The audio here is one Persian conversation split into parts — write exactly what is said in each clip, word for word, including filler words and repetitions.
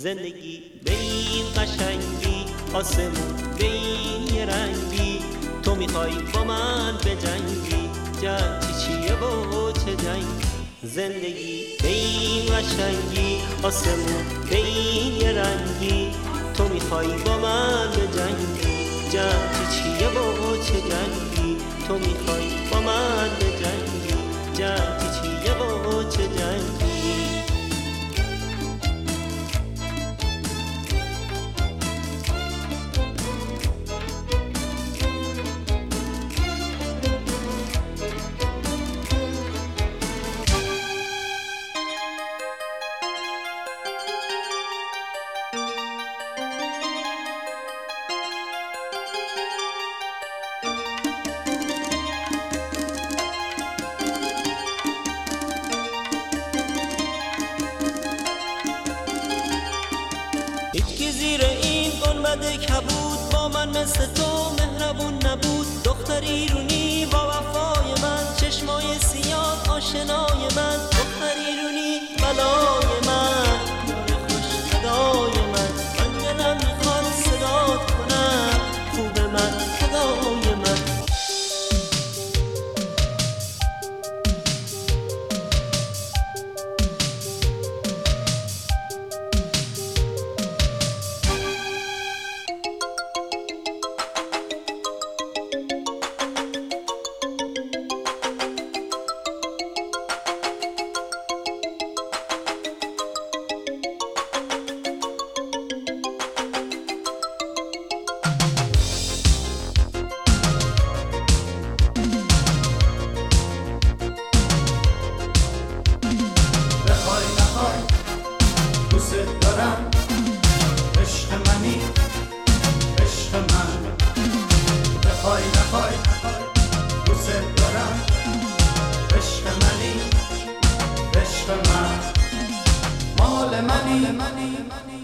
زندگی به این قشنگی، آسمون به این یه رنگی، تو میخوای با من به جنگی، جنگی چیه و چه جنگی؟ زندگی به این قشنگی، آسمون به این یه رنگی، تو میخوای با من به جنگی، جنگی چیه و چه جنگی؟ تو میخوای با من به جنگی، جنگی چیه و چه جنگی؟ هیچکی زیر این گنبد کبود با من مثل تو مهربون نبود. دختر ایرونی با وفای من، چشمای سیاه آشنای من، دختر ایرونی بلای من، یار خوش صدای من، من دلم میخواد صدات کنم، خوب من خدای من. عشق منی عشق من، بخوای نخوای دوست دارم. عشق منی عشق من، مال منی منی.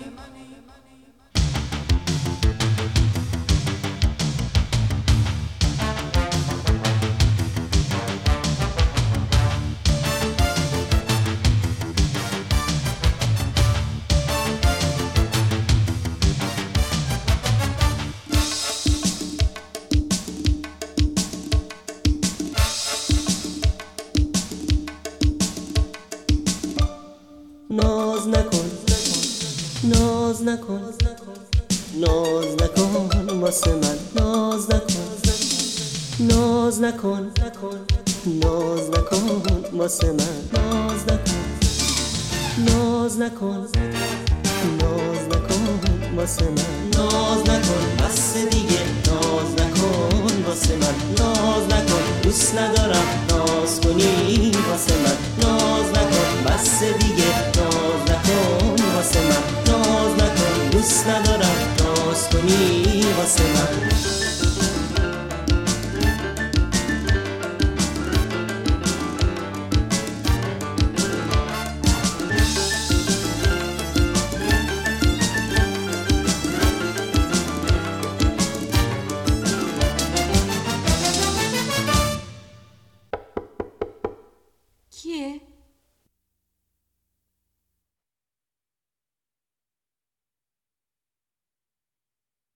ناز نکن ناز نکن ناز نکن واسه من، ناز نکن ناز نکن ناز نکن واسه من، ناز نکن ناز نکن ناز نکن واسه من، ناز نکن بس دیگه، ناز نکن واسه من، ناز نکن دوست ندارم ناز کنی واسه من، ناز نکن بس دیگه، ناز نکن واسه من، ناز نکن دوست ندارم ناز کنی واسه من.